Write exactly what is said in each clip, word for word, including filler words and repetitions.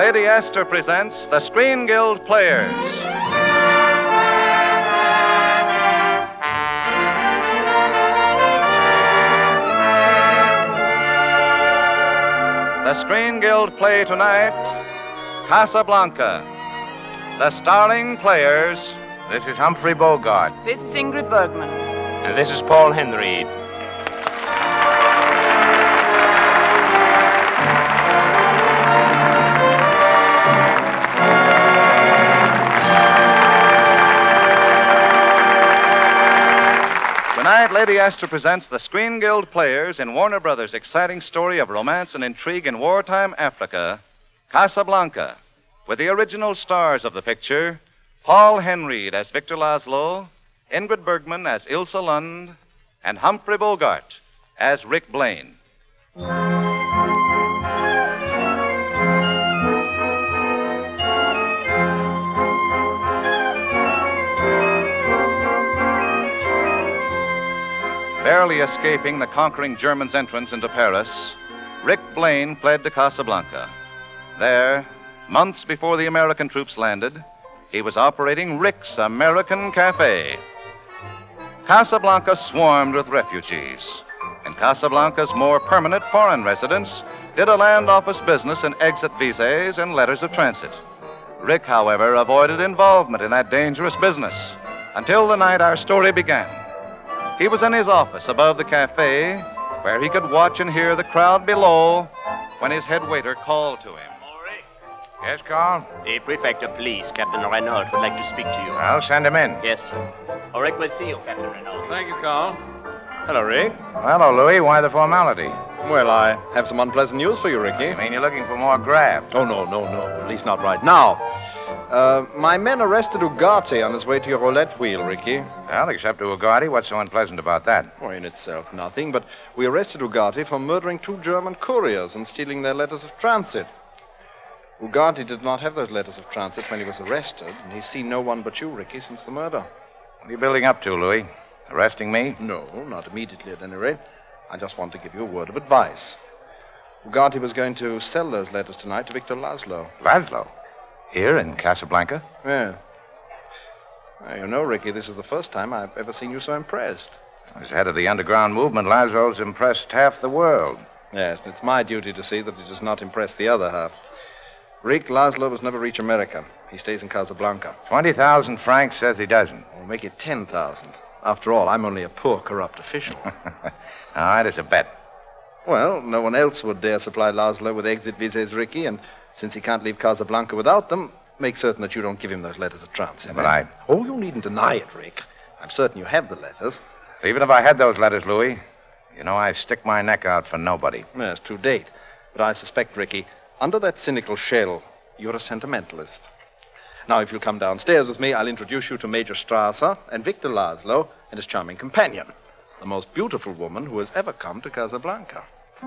Lady Astor presents the Screen Guild Players. The Screen Guild play tonight, Casablanca. The starring players. This is Humphrey Bogart. This is Ingrid Bergman. And this is Paul Henry. Tonight, Lady Astor presents the Screen Guild Players in Warner Brothers' exciting story of romance and intrigue in wartime Africa, Casablanca, with the original stars of the picture, Paul Henreid as Victor Laszlo, Ingrid Bergman as Ilsa Lund, and Humphrey Bogart as Rick Blaine. Barely escaping the conquering Germans' entrance into Paris, Rick Blaine fled to Casablanca. There, months before the American troops landed, he was operating Rick's American Cafe. Casablanca swarmed with refugees, and Casablanca's more permanent foreign residents did a land office business in exit visas and letters of transit. Rick, however, avoided involvement in that dangerous business until the night our story began. He was in his office above the cafe, where he could watch and hear the crowd below when his head waiter called to him. Henry? Yes, Carl? The prefect of police, Captain Renault, would like to speak to you. I'll send him in. Yes, sir. Oh, Rick will see you, Captain Renault. Thank you, Carl. Hello, Rick. Hello, Louis. Why the formality? Well, I have some unpleasant news for you, Ricky. I mean, you're looking for more graft. Oh, no, no, no. At least not right now. Uh, my men arrested Ugarte on his way to your roulette wheel, Ricky. Well, except to Ugarte, what's so unpleasant about that? Well, in itself, nothing. But we arrested Ugarte for murdering two German couriers and stealing their letters of transit. Ugarte did not have those letters of transit when he was arrested, and he's seen no one but you, Ricky, since the murder. What are you building up to, Louis? Arresting me? No, not immediately at any rate. I just want to give you a word of advice. Ugarte was going to sell those letters tonight to Victor Laszlo. Laszlo? Here in Casablanca? Yeah. Well, you know, Ricky, this is the first time I've ever seen you so impressed. As head of the underground movement, Laszlo's impressed half the world. Yes, and it's my duty to see that he does not impress the other half. Rick, Laszlo must never reach America. He stays in Casablanca. Twenty thousand francs says he doesn't. We'll make it ten thousand. After all, I'm only a poor, corrupt official. All right, it's a bet. Well, no one else would dare supply Laszlo with exit visas, Ricky, and since he can't leave Casablanca without them, make certain that you don't give him those letters of transit. But I... Oh, you needn't deny it, Rick. I'm certain you have the letters. Even if I had those letters, Louis, you know I stick my neck out for nobody. Yes, to date. But I suspect, Ricky, under that cynical shell, you're a sentimentalist. Now, if you'll come downstairs with me, I'll introduce you to Major Strasser and Victor Laszlo and his charming companion, the most beautiful woman who has ever come to Casablanca.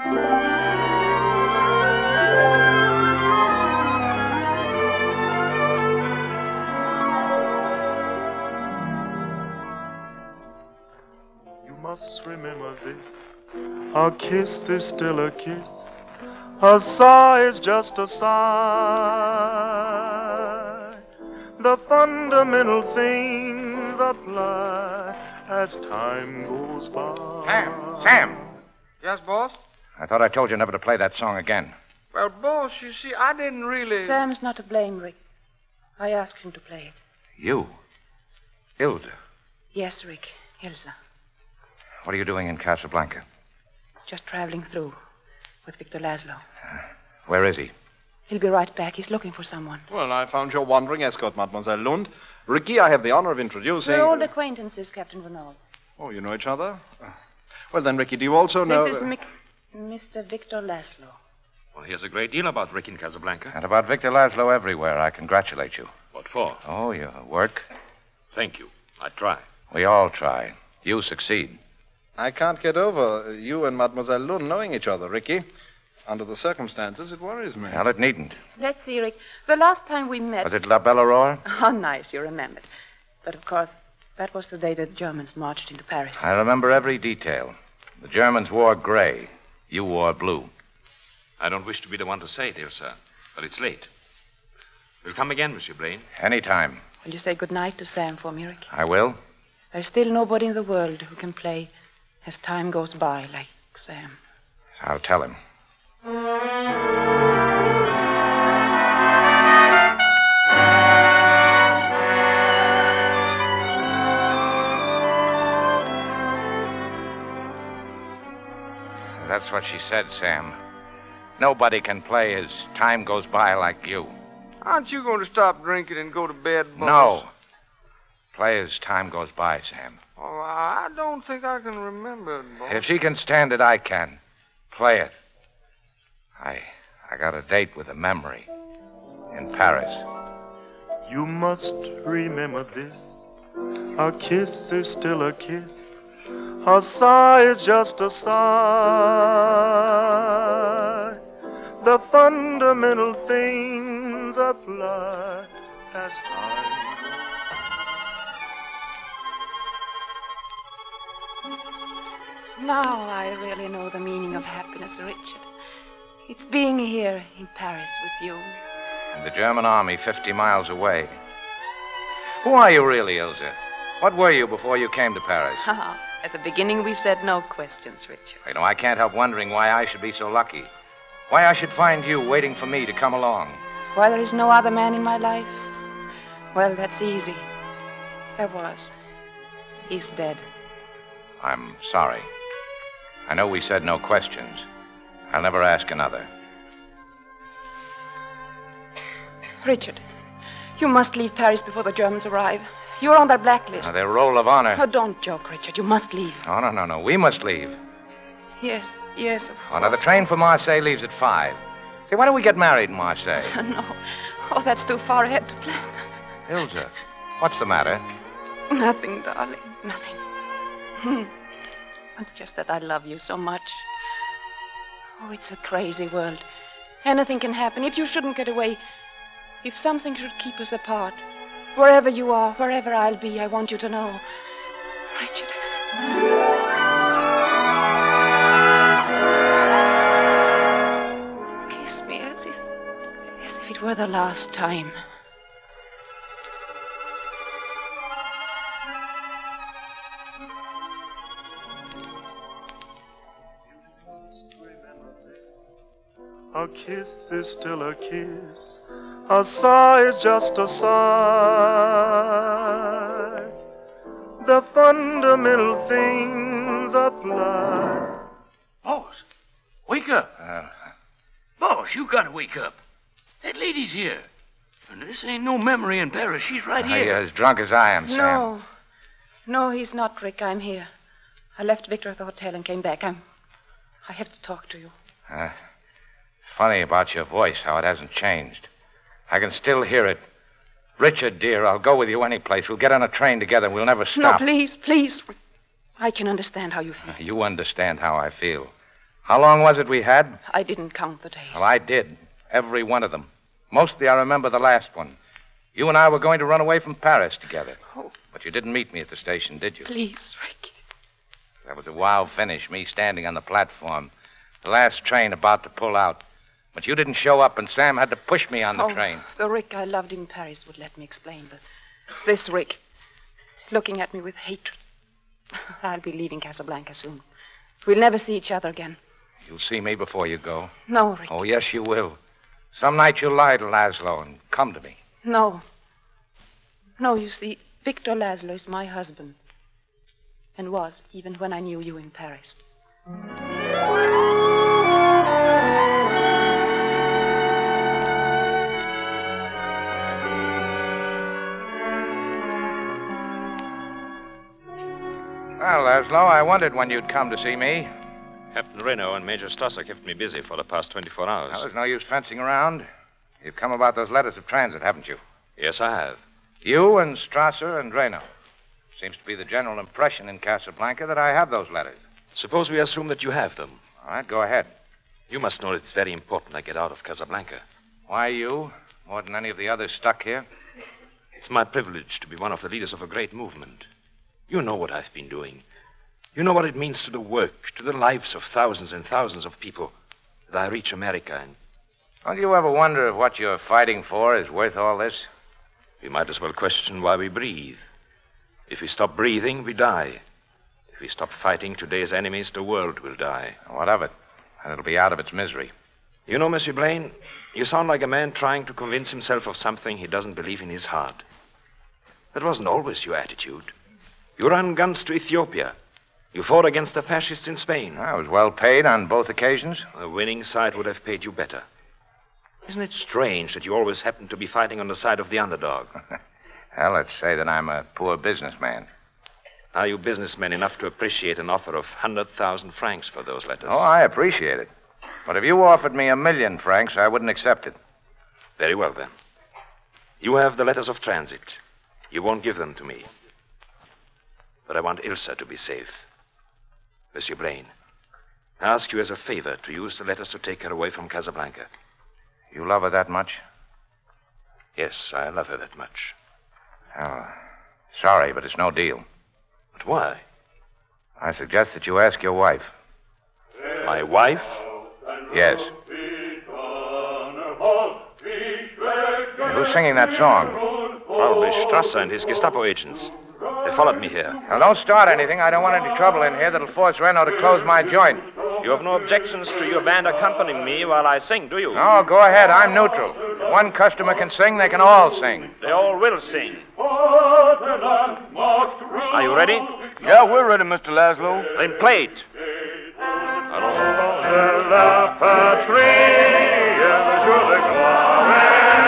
Must remember this. A kiss is still a kiss. A sigh is just a sigh. The fundamental things apply as time goes by. Sam! Sam! Yes, boss? I thought I told you never to play that song again. Well, boss, you see, I didn't really... Sam's not to blame, Rick. I asked him to play it. You? Ilsa? Yes, Rick. Ilsa. What are you doing in Casablanca? Just traveling through with Victor Laszlo. Uh, where is he? He'll be right back. He's looking for someone. Well, I found your wandering escort, Mademoiselle Lund. Ricky, I have the honor of introducing... We're old acquaintances, Captain Renault. Oh, you know each other? Well, then, Ricky, do you also know... This is Mick... Mister Victor Laszlo. Well, here's a great deal about Rick in Casablanca. And about Victor Laszlo everywhere. I congratulate you. What for? Oh, your work. Thank you. I try. We all try. You succeed. I can't get over you and Mademoiselle Lund knowing each other, Ricky. Under the circumstances, it worries me. Well, it needn't. Let's see, Rick. The last time we met... Was it La Belle Aurore? How nice you remembered. But, of course, that was the day the Germans marched into Paris. I remember every detail. The Germans wore gray. You wore blue. I don't wish to be the one to say it, dear sir, but it's late. We'll come again, Monsieur Blaine. Anytime. Will you say good night to Sam for me, Rick? I will. There's still nobody in the world who can play as time goes by like Sam. I'll tell him. That's what she said, Sam. Nobody can play as time goes by like you. Aren't you going to stop drinking and go to bed, boss? No. Play as time goes by, Sam. Oh, I don't think I can remember it, boss. If she can stand it, I can. Play it. I I got a date with a memory in Paris. You must remember this. A kiss is still a kiss. A sigh is just a sigh. The fundamental things apply as time. Now I really know the meaning of happiness, Richard. It's being here in Paris with you. And the German army fifty miles away. Who are you really, Ilse? What were you before you came to Paris? At the beginning, we said no questions, Richard. You know, I can't help wondering why I should be so lucky. Why I should find you waiting for me to come along. Why there is no other man in my life? Well, that's easy. There was. He's dead. I'm sorry. I know we said no questions. I'll never ask another. Richard, you must leave Paris before the Germans arrive. You're on their blacklist. Now, their roll of honor. Oh, don't joke, Richard. You must leave. Oh, no, no, no. We must leave. Yes, yes, of course. Oh, now, the train for Marseille leaves at five. Say, why don't we get married in Marseille? No. Oh, that's too far ahead to plan. Ilse, what's the matter? Nothing, darling. Nothing. Hmm. It's just that I love you so much. Oh, it's a crazy world. Anything can happen. If you shouldn't get away, if something should keep us apart, wherever you are, wherever I'll be, I want you to know. Richard. Kiss me as if, as if it were the last time. A kiss is still a kiss. A sigh is just a sigh. The fundamental things apply. Boss, wake up. Uh, Boss, you gotta wake up. That lady's here. And this ain't no memory in Paris. She's right Are you here. as drunk as I am, Sam? No. No, he's not, Rick. I'm here. I left Victor at the hotel and came back. I'm. I have to talk to you. Uh, funny about your voice, how it hasn't changed. I can still hear it. Richard, dear, I'll go with you any place. We'll get on a train together and we'll never No, stop. please, please. I can understand how you feel. You understand how I feel. How long was it we had? I didn't count the days. Well, I did. Every one of them. Mostly I remember the last one. You and I were going to run away from Paris together. Oh. But you didn't meet me at the station, did you? Please, Rick. That was a wild finish, me standing on the platform. The last train about to pull out. But you didn't show up, and Sam had to push me on the oh, train. The Rick I loved in Paris would let me explain, but this Rick, looking at me with hatred. I'll be leaving Casablanca soon. We'll never see each other again. You'll see me before you go. No, Rick. Oh, yes, you will. Some night you'll lie to Laszlo and come to me. No. No, you see, Victor Laszlo is my husband. And was, even when I knew you in Paris. Well, Laszlo, I wondered when you'd come to see me. Captain Reno and Major Strasser kept me busy for the past twenty-four hours. Well, there's no use fencing around. You've come about those letters of transit, haven't you? Yes, I have. You and Strasser and Reno. Seems to be the general impression in Casablanca that I have those letters. Suppose we assume that you have them. All right, go ahead. You must know it's very important I get out of Casablanca. Why you? More than any of the others stuck here? It's my privilege to be one of the leaders of a great movement. You know what I've been doing. You know what it means to the work, to the lives of thousands and thousands of people, that I reach America and Don't you ever wonder if what you're fighting for is worth all this? We might as well question why we breathe. If we stop breathing, we die. If we stop fighting today's enemies, the world will die. What of it? And it'll be out of its misery. You know, Monsieur Blaine, you sound like a man trying to convince himself of something he doesn't believe in his heart. That wasn't always your attitude. You ran guns to Ethiopia. You fought against the fascists in Spain. I was well paid on both occasions. The winning side would have paid you better. Isn't it strange that you always happen to be fighting on the side of the underdog? Well, let's say that I'm a poor businessman. Are you businessmen enough to appreciate an offer of one hundred thousand francs for those letters? Oh, I appreciate it. But if you offered me a million francs, I wouldn't accept it. Very well, then. You have the letters of transit. You won't give them to me. But I want Ilsa to be safe. Monsieur Blaine, I ask you as a favor to use the letters to take her away from Casablanca. You love her that much? Yes, I love her that much. Oh, sorry, but it's no deal. But why? I suggest that you ask your wife. My wife? Yes. Who's singing that song? Probably Strasser and his Gestapo agents. They followed me here. Now, don't start anything. I don't want any trouble in here that'll force Reno to close my joint. You have no objections to your band accompanying me while I sing, do you? No, go ahead. I'm neutral. If one customer can sing, they can all sing. They all will sing. Are you ready? Yeah, we're ready, Mister Laszlo. Then play it. La patrie, jour de gloire.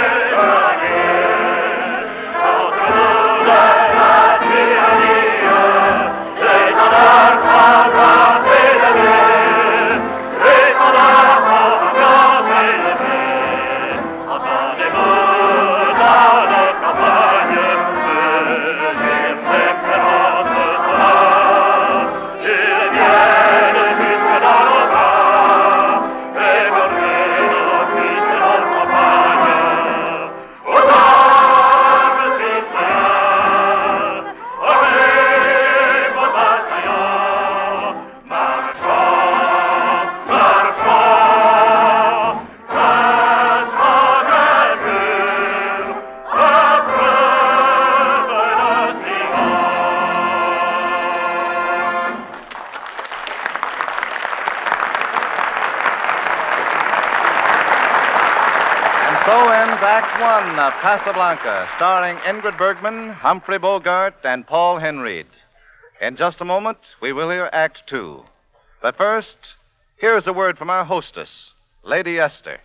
So ends Act One of Casablanca, starring Ingrid Bergman, Humphrey Bogart, and Paul Henreid. In just a moment, we will hear Act Two. But first, here's a word from our hostess, Lady Esther.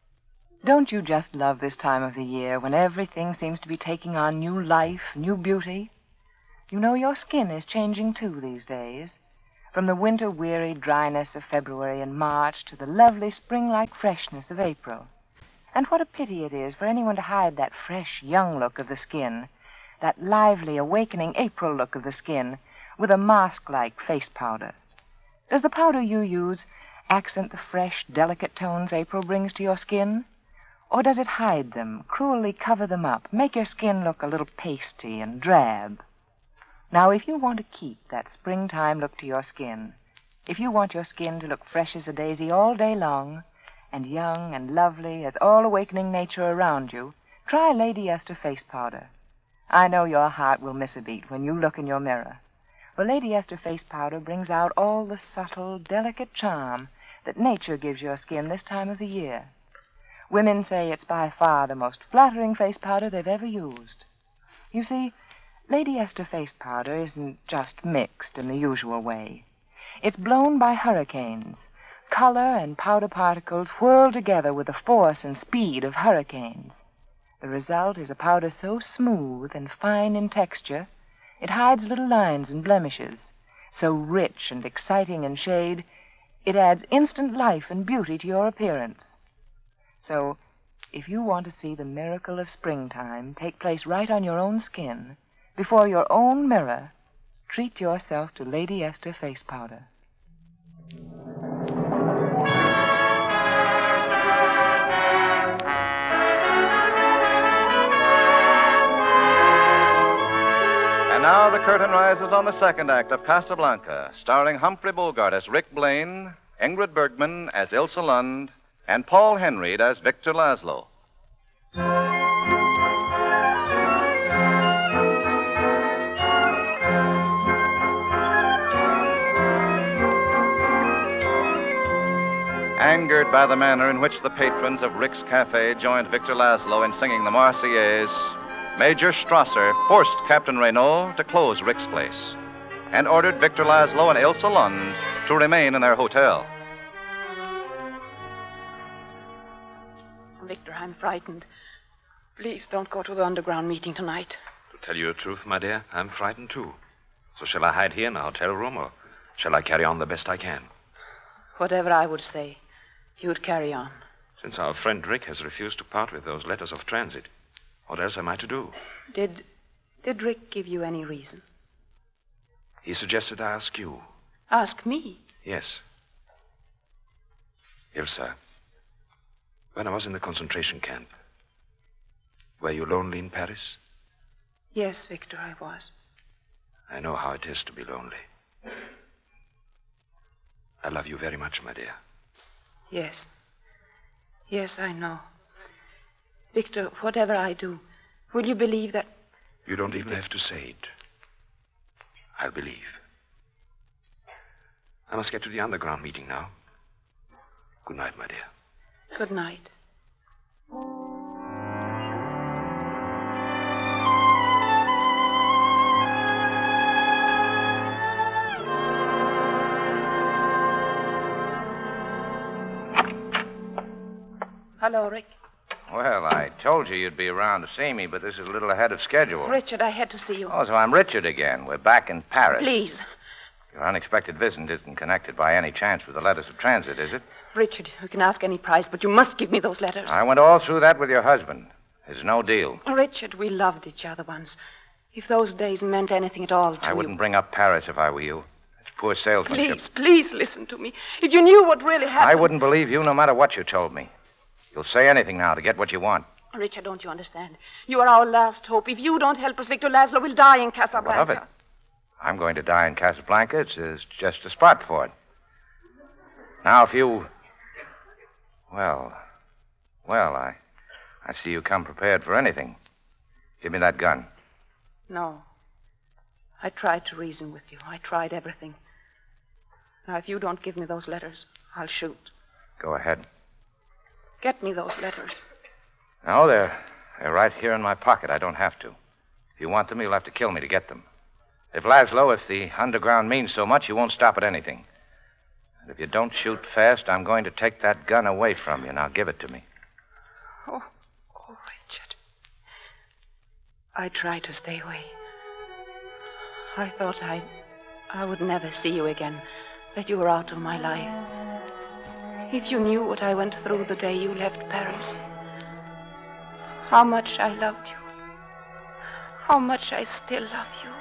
Don't you just love this time of the year when everything seems to be taking on new life, new beauty? You know your skin is changing too these days. From the winter-weary dryness of February and March to the lovely spring-like freshness of April. And what a pity it is for anyone to hide that fresh, young look of the skin, that lively, awakening April look of the skin, with a mask-like face powder. Does the powder you use accent the fresh, delicate tones April brings to your skin? Or does it hide them, cruelly cover them up, make your skin look a little pasty and drab? Now, if you want to keep that springtime look to your skin, if you want your skin to look fresh as a daisy all day long, and young and lovely as all awakening nature around you, try Lady Esther face powder. I know your heart will miss a beat when you look in your mirror. For Lady Esther face powder brings out all the subtle, delicate charm that nature gives your skin this time of the year. Women say it's by far the most flattering face powder they've ever used. You see, Lady Esther face powder isn't just mixed in the usual way. It's blown by hurricanes. Color and powder particles whirl together with the force and speed of hurricanes. The result is a powder so smooth and fine in texture, it hides little lines and blemishes. So rich and exciting in shade, it adds instant life and beauty to your appearance. So, if you want to see the miracle of springtime take place right on your own skin, before your own mirror, treat yourself to Lady Esther face powder. And now the curtain rises on the second act of Casablanca, starring Humphrey Bogart as Rick Blaine, Ingrid Bergman as Ilsa Lund, and Paul Henry as Victor Laszlo. Angered by the manner in which the patrons of Rick's Cafe joined Victor Laszlo in singing the Marseillaise, Major Strasser forced Captain Renault to close Rick's place and ordered Victor Laszlo and Ilse Lund to remain in their hotel. Victor, I'm frightened. Please don't go to the underground meeting tonight. To tell you the truth, my dear, I'm frightened too. So shall I hide here in a hotel room, or shall I carry on the best I can? Whatever I would say, you'd carry on. Since our friend Rick has refused to part with those letters of transit, what else am I to do? Did. Did Rick give you any reason? He suggested I ask you. Ask me? Yes. Ilse, when I was in the concentration camp, were you lonely in Paris? Yes, Victor, I was. I know how it is to be lonely. I love you very much, my dear. Yes. Yes, I know. Victor, whatever I do, will you believe that... You don't even have to say it. I'll believe. I must get to the underground meeting now. Good night, my dear. Good night. Hello, Rick. Well, I told you you'd be around to see me, but this is a little ahead of schedule. Richard, I had to see you. Oh, so I'm Richard again. We're back in Paris. Please. Your unexpected visit isn't connected by any chance with the letters of transit, is it? Richard, you can ask any price, but you must give me those letters. I went all through that with your husband. There's no deal. Richard, we loved each other once. If those days meant anything at all to I wouldn't you... bring up Paris if I were you. It's poor salesmanship. Please, please listen to me. If you knew what really happened... I wouldn't believe you no matter what you told me. You'll say anything now to get what you want. Richard, don't you understand? You are our last hope. If you don't help us, Victor Laszlo will die in Casablanca. What of it? I'm going to die in Casablanca. It's, it's just a spot for it. Now, if you... Well, well, I, I see you come prepared for anything. Give me that gun. No. I tried to reason with you. I tried everything. Now, if you don't give me those letters, I'll shoot. Go ahead. Get me those letters. No, they're, they're right here in my pocket. I don't have to. If you want them, you'll have to kill me to get them. If Laszlo, if the underground means so much, you won't stop at anything. And if you don't shoot fast, I'm going to take that gun away from you. Now give it to me. Oh, oh, Richard. I tried to stay away. I thought I, I would never see you again, that you were out of my life. If you knew what I went through the day you left Paris, how much I loved you, how much I still love you.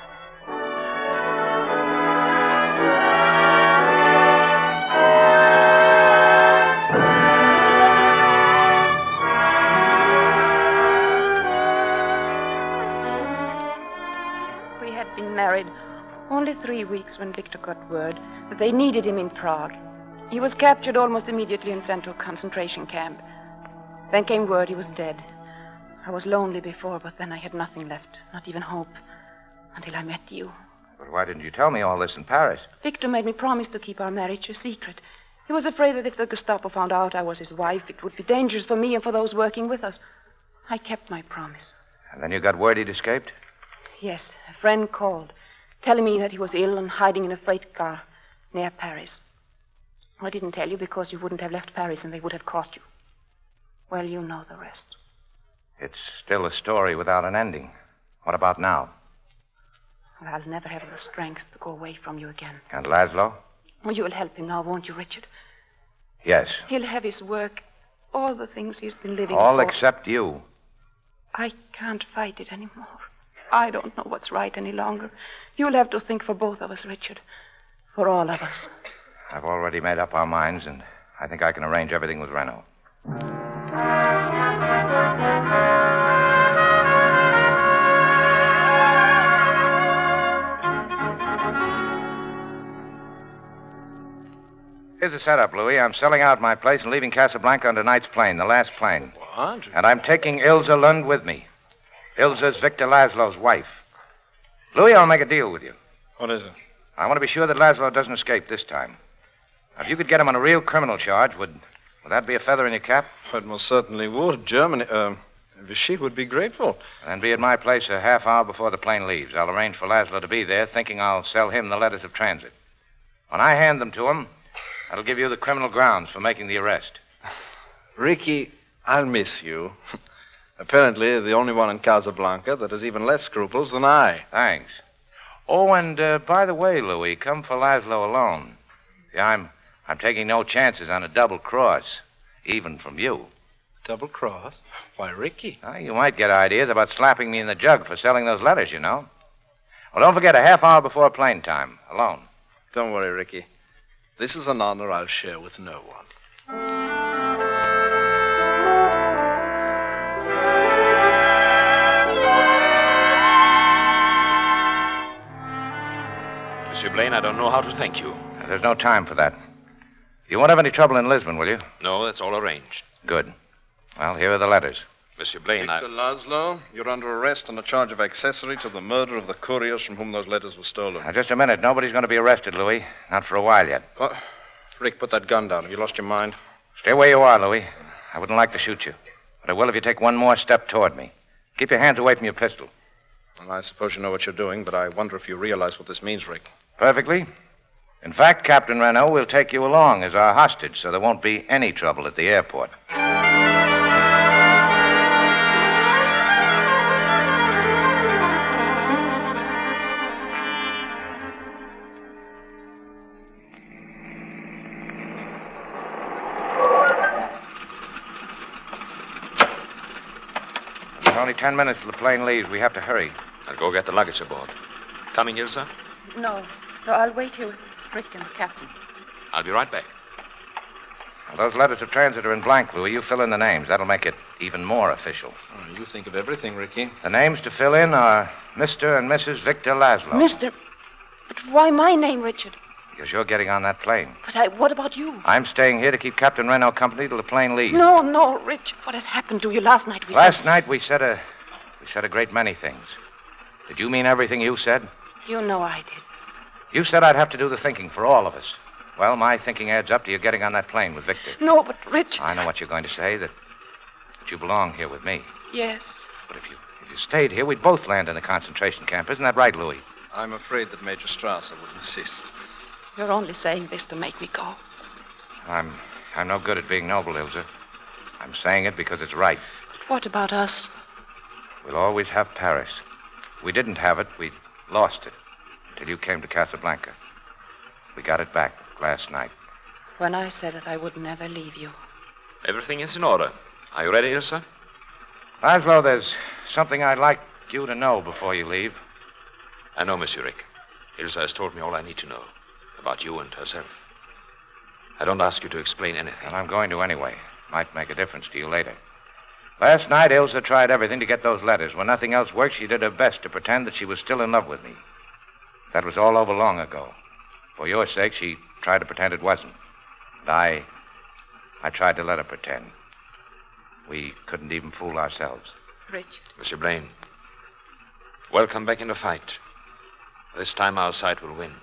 We had been married only three weeks when Victor got word that they needed him in Prague. He was captured almost immediately and sent to a concentration camp. Then came word he was dead. I was lonely before, but then I had nothing left, not even hope, until I met you. But why didn't you tell me all this in Paris? Victor made me promise to keep our marriage a secret. He was afraid that if the Gestapo found out I was his wife, it would be dangerous for me and for those working with us. I kept my promise. And then you got word he'd escaped? Yes, a friend called, telling me that he was ill and hiding in a freight car near Paris. I didn't tell you because you wouldn't have left Paris and they would have caught you. Well, you know the rest. It's still a story without an ending. What about now? Well, I'll never have the strength to go away from you again. And Laszlo? Well, you'll help him now, won't you, Richard? Yes. He'll have his work, all the things he's been living All for. except you. I can't fight it anymore. I don't know what's right any longer. You'll have to think for both of us, Richard. For all of us. I've already made up our minds, and I think I can arrange everything with Renault. Here's the setup, Louis. I'm selling out my place and leaving Casablanca on tonight's plane, the last plane. What? And I'm taking Ilsa Lund with me. Ilsa's Victor Laszlo's wife. Louis, I'll make a deal with you. What is it? I want to be sure that Laszlo doesn't escape this time. Now, if you could get him on a real criminal charge, would, would that be a feather in your cap? It most certainly would. Germany, uh, Vichy would be grateful. Then be at my place a half hour before the plane leaves. I'll arrange for Laszlo to be there, thinking I'll sell him the letters of transit. When I hand them to him, that'll give you the criminal grounds for making the arrest. Ricky, I'll miss you. Apparently, the only one in Casablanca that has even less scruples than I. Thanks. Oh, and uh, by the way, Louis, come for Laszlo alone. Yeah, I'm, I'm taking no chances on a double cross, even from you. Double cross? Why, Ricky? Uh, you might get ideas about slapping me in the jug for selling those letters, you know. Well, don't forget, a half hour before plane time, alone. Don't worry, Ricky. This is an honor I'll share with no one. Monsieur Blaine, I don't know how to thank you. There's no time for that. You won't have any trouble in Lisbon, will you? No, that's all arranged. Good. Well, here are the letters. Monsieur Blaine, Victor I... Laszlo, you're under arrest on a charge of accessory to the murder of the couriers from whom those letters were stolen. Now, just a minute. Nobody's going to be arrested, Louis. Not for a while yet. What? Rick, put that gun down. Have you lost your mind? Stay where you are, Louis. I wouldn't like to shoot you. But I will if you take one more step toward me. Keep your hands away from your pistol. Well, I suppose you know what you're doing, but I wonder if you realize what this means, Rick. Perfectly. In fact, Captain Renault will take you along as our hostage, so there won't be any trouble at the airport. There's only ten minutes till the plane leaves. We have to hurry. I'll go get the luggage aboard. Coming, Ilsa? No, no, I'll wait here with Rick and the captain. I'll be right back. Well, those letters of transit are in blank, Louis. You fill in the names. That'll make it even more official. Oh, you think of everything, Ricky. The names to fill in are Mister and Missus Victor Laszlo. Mister, but why my name, Richard? Because you're getting on that plane. But I, what about you? I'm staying here to keep Captain Renault company till the plane leaves. No, no, Richard. What has happened to you last night? We Last said... night we said a we said a great many things. Did you mean everything you said? You know I did. You said I'd have to do the thinking for all of us. Well, my thinking adds up to you getting on that plane with Victor. No, but Richard. I know what you're going to say, that, that you belong here with me. Yes. But if you if you stayed here, we'd both land in the concentration camp. Isn't that right, Louis? I'm afraid that Major Strasser would insist. You're only saying this to make me go. I'm I'm no good at being noble, Ilsa. I'm saying it because it's right. But what about us? We'll always have Paris. If we didn't have it, we lost it until you came to Casablanca. We got it back last night. When I said that I would never leave you. Everything is in order. Are you ready, Ilsa? Laszlo, there's something I'd like you to know before you leave. I know, Monsieur Rick. Ilsa has told me all I need to know about you and herself. I don't ask you to explain anything. And I'm going to anyway. Might make a difference to you later. Last night, Ilsa tried everything to get those letters. When nothing else worked, she did her best to pretend that she was still in love with me. That was all over long ago. For your sake, she tried to pretend it wasn't. And I... I tried to let her pretend. We couldn't even fool ourselves. Richard. Monsieur Blaine, welcome back in the fight. This time our side will win.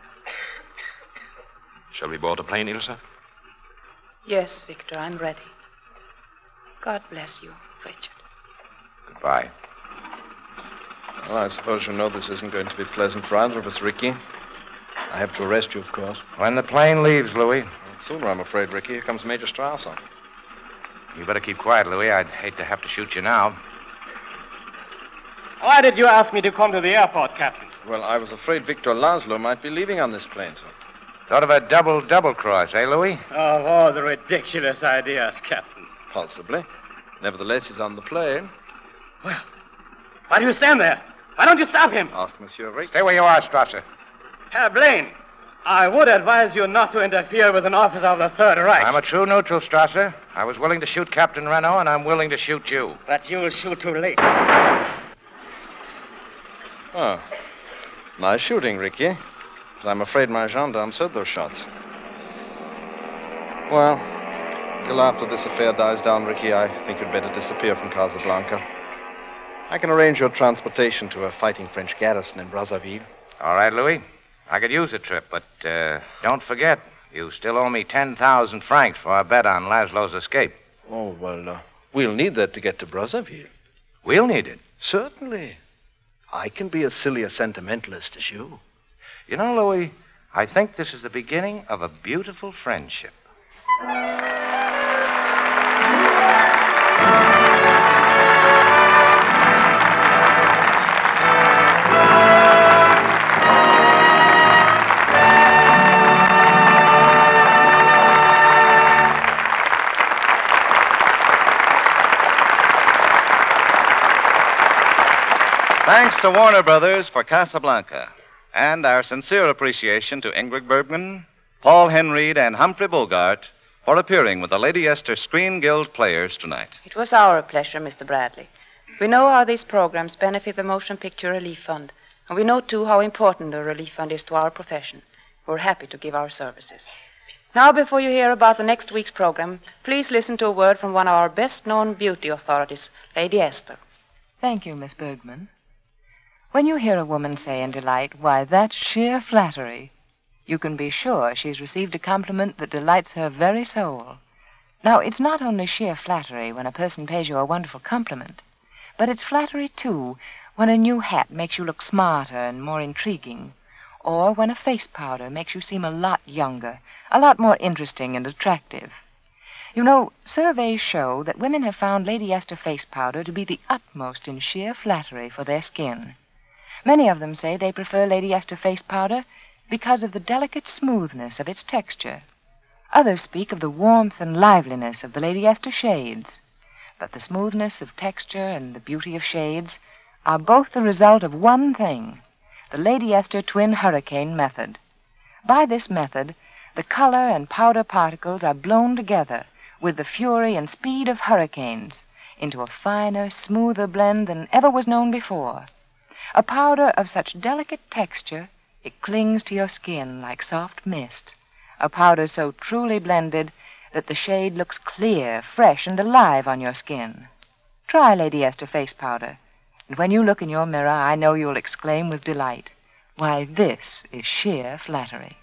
Shall we board a plane, Ilsa? Yes, Victor, I'm ready. God bless you, Richard. Goodbye. Well, I suppose you know this isn't going to be pleasant for either of us, Ricky. I have to arrest you, of course. When the plane leaves, Louis. Well, sooner, I'm afraid, Ricky. Here comes Major Strasser. You better keep quiet, Louis. I'd hate to have to shoot you now. Why did you ask me to come to the airport, Captain? Well, I was afraid Victor Laszlo might be leaving on this plane, sir. Sort of a double-double cross, eh, Louis? Of all the ridiculous ideas, Captain. Possibly. Nevertheless, he's on the plane. Well, why do you stand there? Why don't you stop him? Ask Monsieur Rick. Stay where you are, Strasser. Herr Blaine, I would advise you not to interfere with an officer of the Third Reich. I'm a true neutral, Strasser. I was willing to shoot Captain Renault, and I'm willing to shoot you. But you'll shoot too late. Oh. Nice shooting, Ricky. But I'm afraid my gendarmes heard those shots. Well, till after this affair dies down, Ricky, I think you'd better disappear from Casablanca. I can arrange your transportation to a fighting French garrison in Brazzaville. All right, Louis. I could use a trip, but uh, don't forget, you still owe me ten thousand francs for our bet on Laszlo's escape. Oh, well, uh, we'll need that to get to Brazzaville. We'll need it. Certainly. I can be as silly a sentimentalist as you. You know, Louis, I think this is the beginning of a beautiful friendship. Thanks to Warner Brothers for Casablanca, and our sincere appreciation to Ingrid Bergman, Paul Henreid, and Humphrey Bogart for appearing with the Lady Esther Screen Guild players tonight. It was our pleasure, Mister Bradley. We know how these programs benefit the Motion Picture Relief Fund, and we know, too, how important the Relief Fund is to our profession. We're happy to give our services. Now, before you hear about the next week's program, please listen to a word from one of our best-known beauty authorities, Lady Esther. Thank you, Miss Bergman. When you hear a woman say in delight, why, that's sheer flattery, you can be sure she's received a compliment that delights her very soul. Now, it's not only sheer flattery when a person pays you a wonderful compliment, but it's flattery, too, when a new hat makes you look smarter and more intriguing, or when a face powder makes you seem a lot younger, a lot more interesting and attractive. You know, surveys show that women have found Lady Esther face powder to be the utmost in sheer flattery for their skin. Many of them say they prefer Lady Esther face powder because of the delicate smoothness of its texture. Others speak of the warmth and liveliness of the Lady Esther shades. But the smoothness of texture and the beauty of shades are both the result of one thing, the Lady Esther Twin Hurricane method. By this method, the color and powder particles are blown together with the fury and speed of hurricanes into a finer, smoother blend than ever was known before. A powder of such delicate texture, it clings to your skin like soft mist. A powder so truly blended that the shade looks clear, fresh, and alive on your skin. Try Lady Esther face powder, and when you look in your mirror, I know you'll exclaim with delight, why, this is sheer flattery.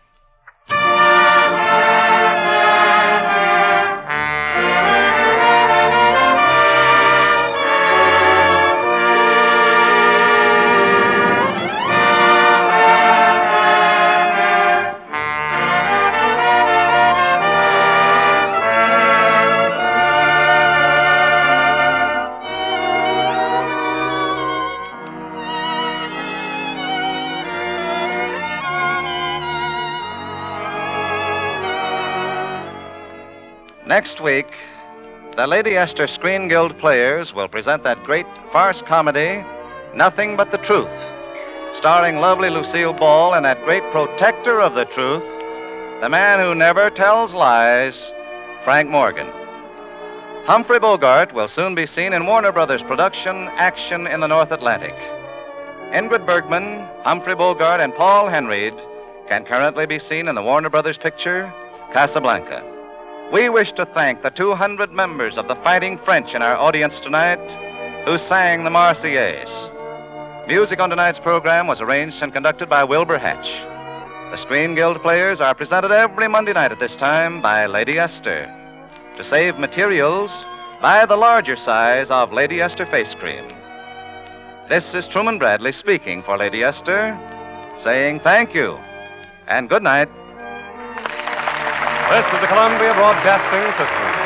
Next week, the Lady Esther Screen Guild players will present that great farce comedy, Nothing But the Truth, starring lovely Lucille Ball and that great protector of the truth, the man who never tells lies, Frank Morgan. Humphrey Bogart will soon be seen in Warner Brothers' production, Action in the North Atlantic. Ingrid Bergman, Humphrey Bogart, and Paul Henreid can currently be seen in the Warner Brothers picture, Casablanca. We wish to thank the two hundred members of the Fighting French in our audience tonight who sang the Marseillaise. Music on tonight's program was arranged and conducted by Wilbur Hatch. The Screen Guild players are presented every Monday night at this time by Lady Esther. To save materials, buy the larger size of Lady Esther face cream. This is Truman Bradley speaking for Lady Esther, saying thank you and good night. This is the Columbia Broadcasting System.